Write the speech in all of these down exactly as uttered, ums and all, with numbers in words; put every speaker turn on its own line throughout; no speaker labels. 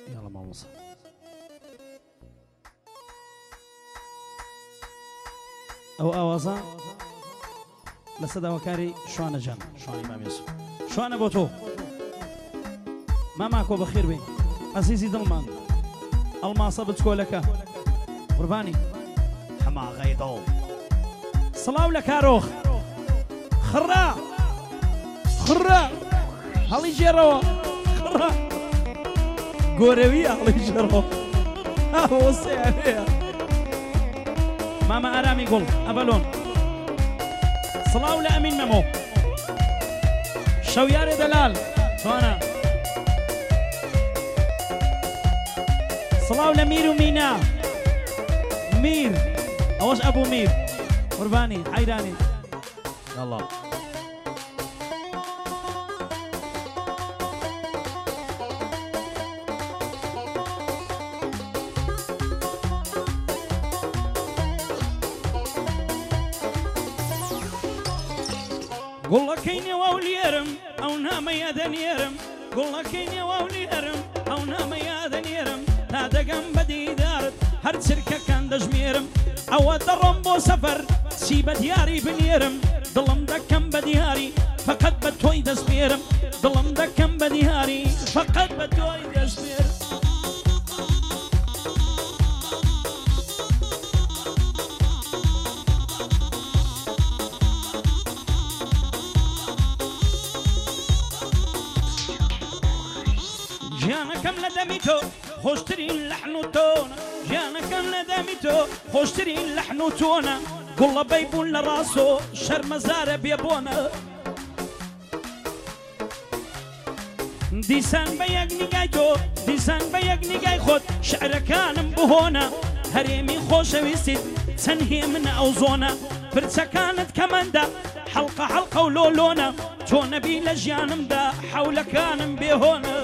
يلا ماموسا او اوازا لسد وكاري شوانا جان شوانا امام يوسف شوانا بوتو ما معكو بخير بي عزيزي دلمان الماصة بتكولك قرباني حما غيضو صلاو لك روخ خرا خرا هلي جيرو خرا قوروية هلي جيرو هو سيئة ماما أرامي قول أبلون صلاو لأمين ممو شوياري دلال شوانا صلاو لمير ومينا مير أوش أبو مير قرباني حيراني يلا قول لك كيني واوليرم او نام يا دنيرم قول لك كيني واوليرم او نام يا دنيرم هذا جنب بدي دارت هر شركه كان دجميرم او درم بو سفر سيب دياري بنيرم ظلم دكم بدياري فقط بتوي دسميرم ظلم دكم بدياري فقط بتوي دسميرم جانا كم لدميتو خوشترين لحنو تونا جانا كم لدميتو خوشترين لحنو تونا قول بيبون لراسو شرم زارة بيبونا ديسان بيق نقايتو ديسان بيق نقاي خود شعر كان بهونا هريمي خوش ويسيد تنهي من أوزونا فرسا كانت كماندا حلقة حلقة ولولونا تونا بي لجيانم دا حول كان بيهونا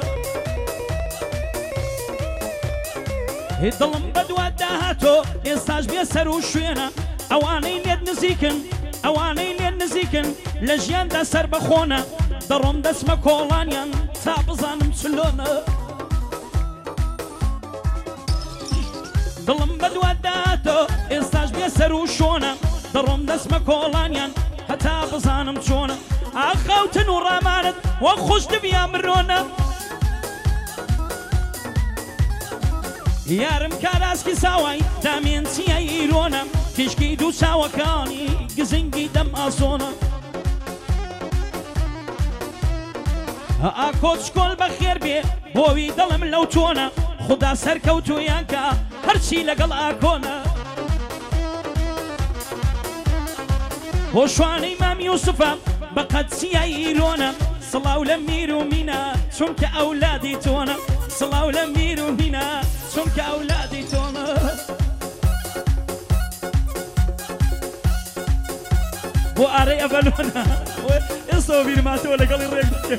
هيدلم بدوا داهاتو يستاج بيسر وشوينا اواني ليد نزيكن اواني ليد نزيكن لجيان دا سر بخونا درم دا اسم كولانيان تابزان مسلونا دلم بدوا داهاتو يستاج بيسر وشونا درم دا اسم كولانيان هتابزان مسلونا اخوتن ورامانت وخوش دبيا مرونا يارم كاراسكي ساواي دامين سيا ايرونا كشكي دو ساوا كاني قزنقي دم اصونا اكوت شكول بخير بي بوي دلم لو تونا خدا سركوتو يانكا هرشي لقل اكونا وشواني امام يوسف بقد سيا ايرونا صلاو لمير ومينا شمك اولادي تونا صلاو لمير ومينا شمك أولادي تونا بو أري أبلونا إصو بير ما تولا قال الرجل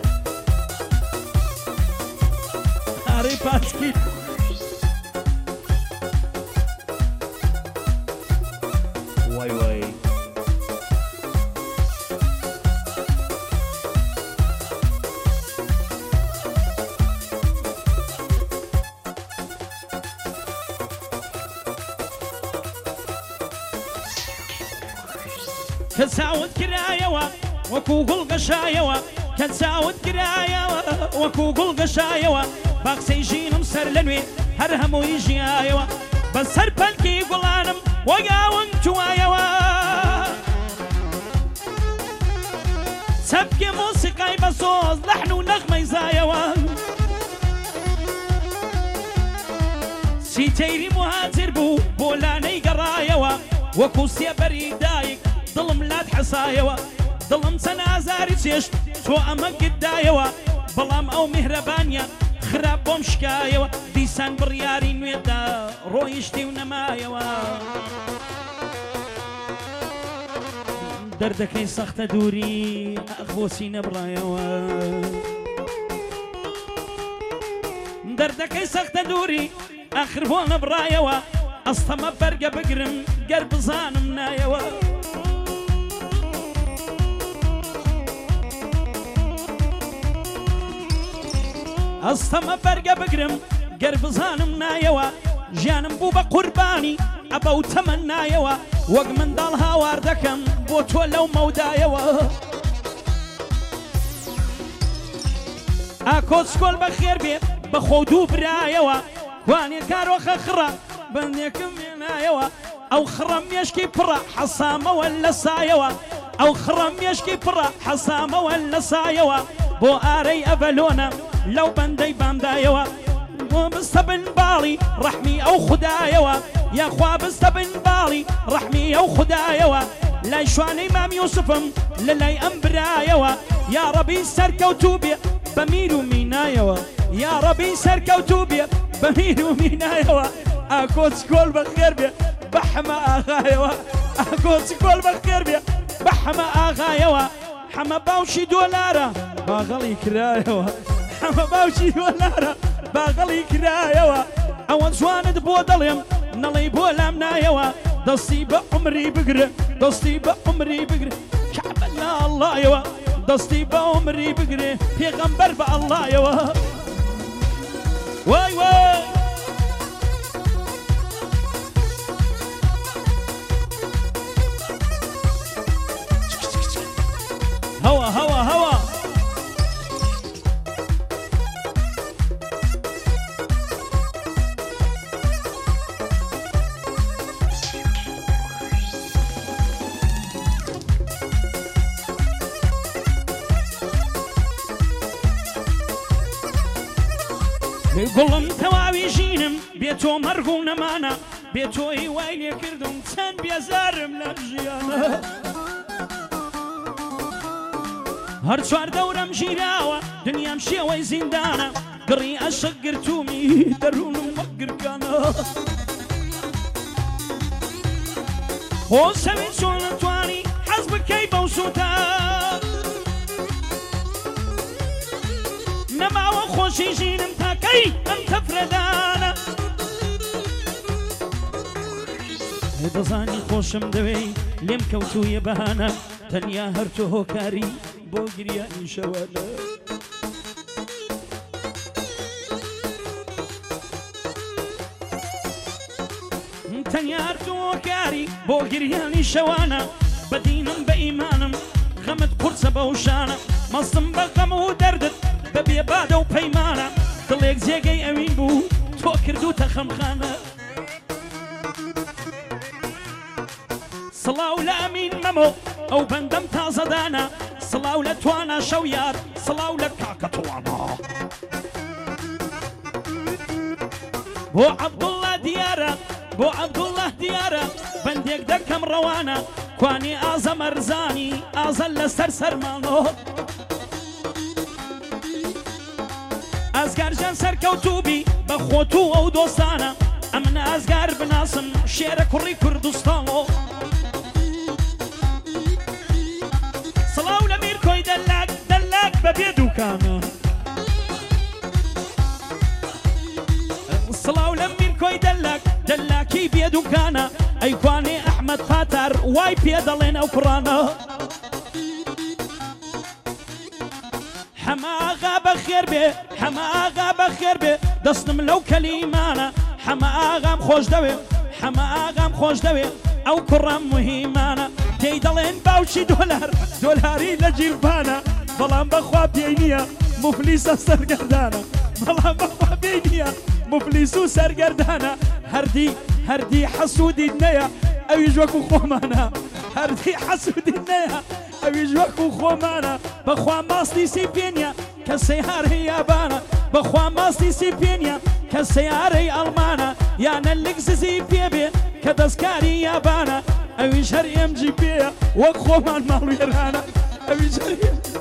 أري باتكي واي واي كتساود كرايوا وكوغل قشايوا كتساود كرايوا وكوغل قشايوا باقسي جينم سر لنوي هرهم ويجي ايوا بس هر بالكي قلانم وقاون توايوا سبكي موسيقى بصوص لحن ونغمة يزايوا سيتيري مهاجر بو بولاني قرايوا وكوسيا بريدايك ظلم لا تحصايوا ظلم سنازاري تيش تو امك قدايوا بلام او مهربانيا خراب بومشكايوا ديسان برياري نويدا رويشتي ونمايوا دردكي سخت دوري اخوسي نبرايوا دردكي سخت دوري اخر بو نبرايوا اصطما برقه بقرم قرب صانم نايوا ئەستەمە بەرگە بگرم گەر بزانم نایەوە ژیانم بوو بە قوربانی ئەبە و تەمەن نایەوە وەک منداڵ هاوار دەکەم بۆ تۆ لەو مەودایەوە ئاکۆ سکۆل بەخێر بێ بە خۆ دوو برایەوە کوانێ کارۆخە خڕە بەندێکم هێنایەوە ئەو خڕە مێشکی پڕە حەسامەوە لە سایەوە ئەو خڕە مێشکی پڕە حەسامەوە لە سایەوە بۆ ئارەی ئەڤەلۆنە لەو بەندەی بامدایەوە بۆ بستە بن باڵی ڕەحمی ئەو خودایەوە یاخوا بستە بن باڵی ڕەحمی ئەو خودایەوە لای شوانەی مام یوسفم لە لای ئەم برایەوە یا ڕەبی سەرکەوتوو بێ بە میر و مینایەوە یا ڕەبی سەرکەوتوو بێ بە میر و مینایەوە ئاکۆ چکۆل بەخێر بێ بە حەمە ئاغایەوە ئاکۆ چکۆل بەخێر بێ بە حەمە ئاغایەوە حەمە باوشی دۆلارە باغەڵی کرایەوە حەمە باوشی دۆلارە باغەڵی کرایەوە ئەوە جوانت بۆ دەڵێم نەڵێی بۆ لام نایەوە دەستی بە عمری بگرە دەستی بە عمری بگرە کەعبە لە ئەڵڵایەوە دەستی بە عمری بگرێ پێغەمبەر بە ئەڵڵایەوە وای وای هەوە هەوە هەوە گوڵم تەواوی ژینم بێ تۆ مەرگ و نەمانە بێ تۆی وای لێ کردم چەند بێزارم لە ژیانە هەر چوار دەورەم ژیراوە دنیام شێوەی زیندانە گڕی ئەشق گرتومی دەروونم وەک گرکانە خۆ سەوی چۆن نەتوانی حەز بکەی بەو سووتە نەماوە خۆشی ژینم تاکەی ئەم تەفرەدانە دەزانی خۆشم دەوێی لێم کەوتویە بەهانە تەنیا هەر تۆ هۆکاری بۆ گریانی شەوانە تەنیا هەر تۆ هۆکاری بۆ گریانی شەوانە بەدینم بە ئیمانم غەمت قورسە بە وشانە مەستم بە غەم و دەردت بەبێ بادە و پەیمانە دڵێک جێگەی ئەوین بوو تۆ کردوتە خەمخانە سڵاو لە ئەمین مەمۆ ئەو بەندەم تازەدانە سڵاو لە توانە شەو یار سڵاو لە کاکە توانە بۆ عەبدوڵڵا دیارە بۆ عەبدوڵڵا دیارە بەندێک دەکەم ڕەوانە کوانی ئازە مەرزانی ئازەل لەسەر سەرمانۆ ئازگارجان سەرکەوتوبی بە خۆت و ئەو دۆستانە ئەمن ئازگار بناسم شێرە کوڕی کوردستانۆ سڵاو لە میر کۆی دەلاک دەلاک بەبێ دووکانە سڵاو لە میر کۆی دەلاک دەلاکی بێ دووکانە ئەیکوانێ ئەحمەد خاتار وای پێ دەڵێن ئەو کوڕانە حەما ئاغا بەخێر بێ حەما ئاغا بەخێر بێ دەستم لەو کەلیمانە حەما ئاغام خۆش دەوێ حەما ئاغام خۆش دەوێ ئەو کوڕەم مهیمانە تێی دەڵێن باوکی دۆلار دۆلاری لە جیربانە بەڵام بەخوا پێی نییە مفلیسە سەرگەردانە بەڵام بەخوا پێی نییە مفلیس و سەرگەردانە هەردی هەردی حەسوودی نەیە ئەویش وەکو خۆمانە هەردی حەسوودی نەیە ئەویش وەکو خۆمانە بەخوا ماستی سی پێنیە کە سەیارەی یابانە بەخوا ماستی سی پێنیە کە سەیارەی ئەڵمانە یانە لەگززی پێبێ کە دەستکاری یابانە ئەویش هەر ئێم جی پێیە وەک خۆمان ماڵوێرانە ئەویش هەر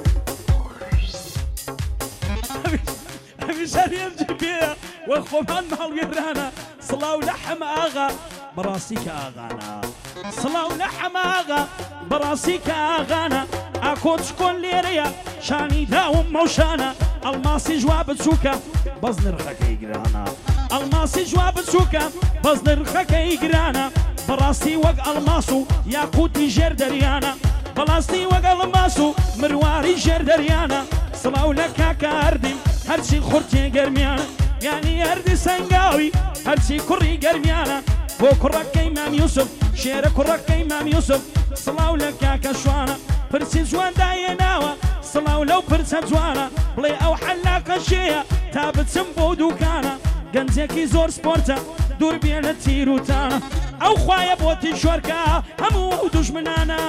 ئەویش هەر ئێم جی پێیە وەک خۆمان ماڵوێرانە سڵاو لە حەمە ئاغا بەڕاستی کە ئاغانە سڵاو لە حەمە ئاغا بەڕاستی کە ئاغانە ئاکۆ چکۆن لێرەیە شانی داوم مەوشانە ئەڵماسی جوا بچووکە بەس نرخەکەی گرانە ئەڵماسی جوا بچووکە بەس نرخەکەی گرانە بەڕاستی وەک ئەڵماس و یاقوتی ژێر دەریانە بەڕاستی وەک ئەڵماس و مرواری ژێر دەریانە سڵاو لە کاکە هەردیم هەرچی خورتێ گەرمیانە یانی هەردی سەنگاوی هەرچی کوڕی گەرمیانە بۆ کوڕەکەی مام یوسف شێرە کوڕەکەی مام یوسف سڵاو لە کاکە شوانە پرسی جوان داهێناوە سڵاو لەو پرسە جوانە بڵێ ئەو حەلاقە شێیە تا بچم بۆ دووکانە گەنجێکی زۆر سپۆرتە دوور بێ لە تیروتانە ئەو خوایە بۆتی شۆرکە هەموو ئەو دوژمنانە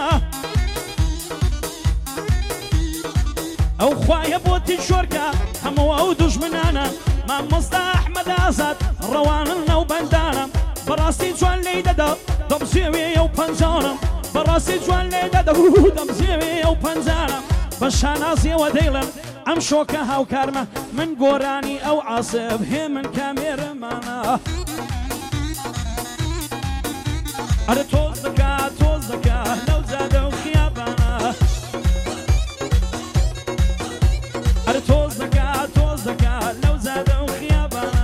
ئەو خوایە بۆتی شۆرکە هەموو ئەو دوژمنانە مامۆستا ئەحمەد ئازاد ڕەوانن ئەو بەندانە بەڕاستی جوان لێی دەدا دەبزێوێ ئەو پەنجانە بەڕاستی جوان لێ دەدا دەبزێوێ ئەو پەنجانە بە شانازیەوە دەیڵم ئەم شۆکە هاوکارمە من گۆرانی ئەو عاسب هێ من کامێرەمانە ئەرە تۆز دەکا تۆز دەکا لەو جادە و خیابانە ئەرە تۆز دەکا تۆز دەکا لەو جادە و خیابانە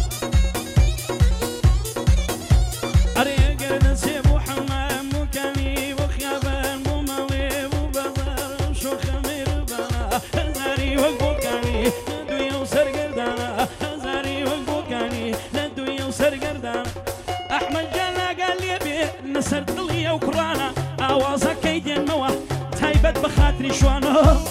ئەرێ گەر نەچێ بۆ حەمام و کامی بۆ خیابان بۆ مەڵێ بۆ بەزار و شۆخە مێرەبانە هەزاری وەک بۆ کانی لە دوێ و سەرگەردانە هەزاری وەک بۆ کانی لە دوێ و سەرگەردانە ئەحمەد جان لاگان لێ بێ لەسەر دڵی ئەو کوڕانە ئاوازەکەی دێنمەوە تایبەت بە خاتری شوانە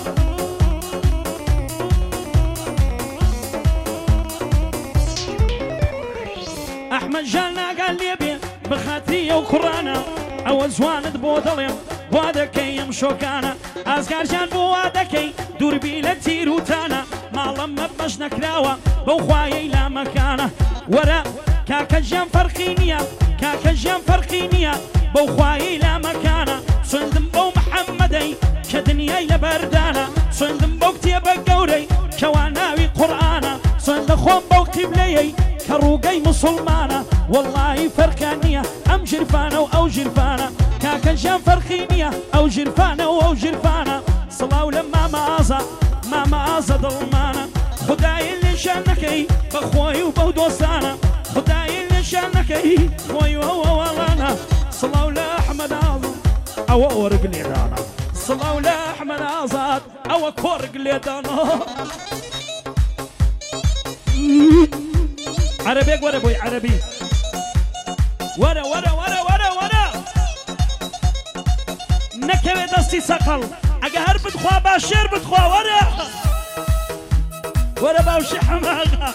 ئەحمەد جان لاگان لێ بێ بە خاتری ئەو کوڕانە ئەوە جوانت بۆ دەڵێم وا دەکەی ئەم شۆکانە ئازگارجان بۆ وا دەکەی دووربی لە تیروتانە ماڵم مەبەش نەکراوە بەو خوایەی لامەکانە وەرە کاکە ژیان فەرقی نییە کاکە ژیان فەرقی نییە بەو خوایەی لامەکانە سوێندم بەو محەممەدەی کە دنیای لەبەردانە سوێندم بەو کتێبە گەورەی کەوا ناوی قورئانە سوێندە خۆم بەو قیبلەیەی کە ڕووگەی موسڵمانە وەڵڵاهی فەرقان نییە ئەم ژیرفانە و ئەو ژیرفانە کاکە ژیان فەرقی نییە ئەو ژیرفانە و ئەو ژیرفانە سڵاو لە مامە ئازا مامە ئازە دڵمانە خودایە لێشان نەکەی بە خۆی و بەو دۆستانە خودایە لێشان نەکەی خۆی و ئەوە وەڵانە سڵاو لە ئەحمەد ئازاد ئەوە ئۆرگ لێدانە سڵاو لە ئەحمەد ئازاد ئەوە کۆرگ لێدانە عربێک وەرە بۆی عەرەبی وەرە وەرە وەرە وەرە وەرە نەکەوێ دەستی سەقەڵ ئەگە هەر بتخوا با شێر بتخوا وەرە وەرە باوشی حەماغا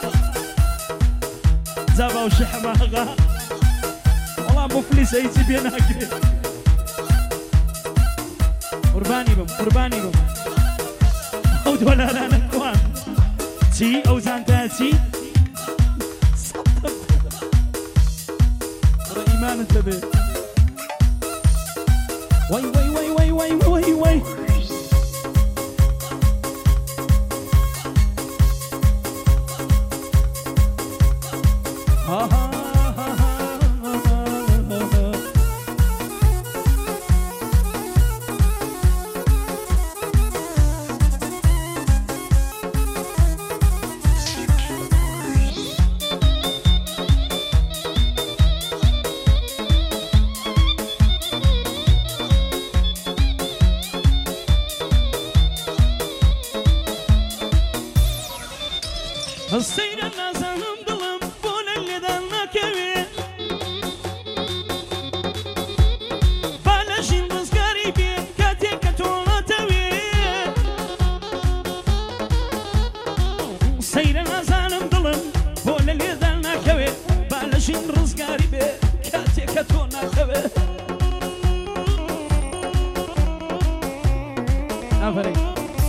جا باوشی حەماغا وەڵام مفلیسە هیچی پێ ناکرێت قوربانی بم قوربانی بم ئەو دۆلارانە کوان چی ئەو زانتە چی إيمانك به وي وي وي وي وي وي وي ها ها السير الناس ظلم بول اللي ضلنا كوي بلاش الناس قريبين كاتيك تونا توي سير الناس ظلم بول اللي ضلنا كوي بلاش الناس قريبين كاتيك تونا توي أفرق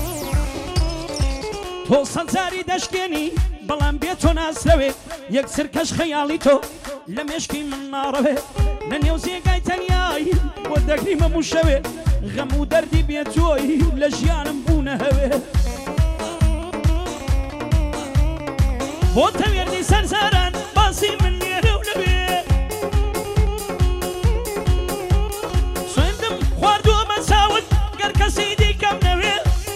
تو سنزاري دشكيني بەڵام بێت تۆ ناسرەوێ یەکسەر کەش خەیاڵی تۆ لە مێشکی من ناڕەوێ لە نێو جێگای تەنیایی بۆ دەگریمە موشەوێ غەم و دەردی بێت تۆی لە ژیانم بوونە هەوێ بۆ تەوێردی سەرزاران باسی من لێرە و لەوێ سوێندم خواردووە بە چاوت گەر کەسی دیکەم نەوێ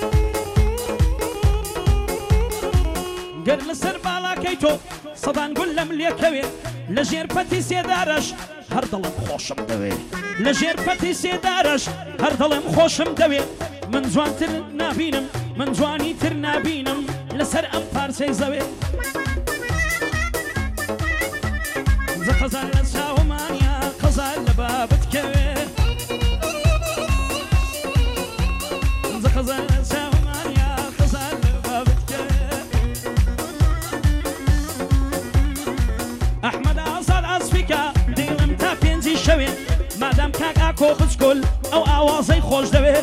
گەر لەسەر باڵاکەی تۆ سەدان گول لەم لێکەوێ لە ژێر پەتی سێدارەش هەر دڵم خۆشم دەوێ لە ژێر پەتی سێدارەش هەر دڵم خۆشم دەوێ من جوانتر نابینم من جوانی تر نابینم لسر ام پارچەی زەوێ قەزار لە چاومانیا قەزار لە بابت کەوێ قەزار لە چاومانیا قەزار لە بابت کەوێ ئەحمەد ئازاد ئاسفیکە دڵم تا پێنجی شەوێ مادام کاک ئاکۆ بچکۆل ئەو ئاوازەی خۆش دەوێ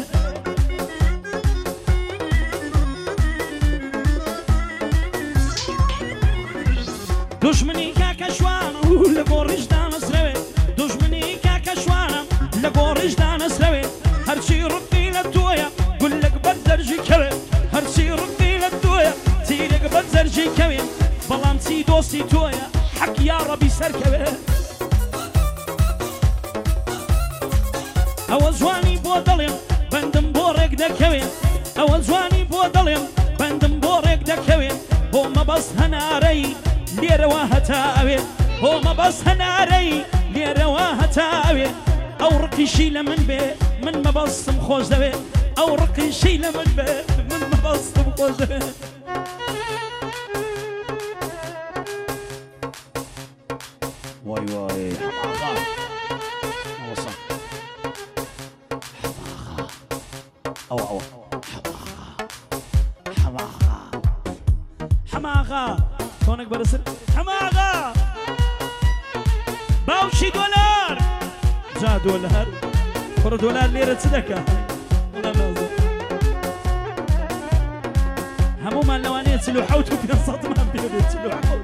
دوژمنی کاکە شوانە و لە گۆڕیشدا نەسرەوێ دوژمنی کاکە شوانە لە گۆڕیشدا نەسرەوێ هەرچی ڕقی لە تۆیە گولەک بەر دەرژی کەوێ هەرچی ڕقی لە تۆیە تیرێک بەر دەرژی کەوێ بەڵام چی دۆستی تۆیە حەق یا ڕەبی سەرکەوێ ئەوە جوانی بۆ دەڵێم بەندم بۆ ڕێک دەکەوێ ئەوە جوانی بۆ دەڵێم بەندم بۆ ڕێک دەکەوێ بۆ مەبەست هەنارەی لێرەوە هەتاوێ بۆ مەبەست هەنارەی لێرەوە هەتاوێ ئەو ڕقیشی لە من بێ من مەبەستم خۆش دەوێ ئەو ڕقیشی لە من بێ من مەبەستم خۆش دەوێ وای وای حەماغا ئەوەسە حەماغا ئەوە ئەوە حەماغا حەماغا تۆنێک بەرەسەر حەماغا باوشی دۆلار جا دۆلار کوڕە دۆلار لێرە چ دەکا هەموومان لەوانەیە چل و حەوت و پێسەدمان پێ بێت چل و حەوت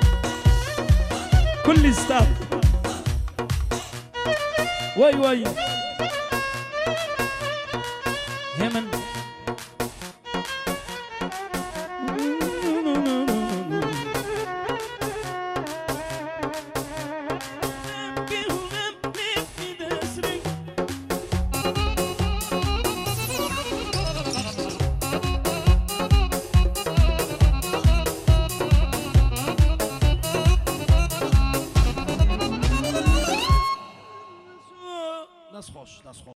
كل ستاف واي واي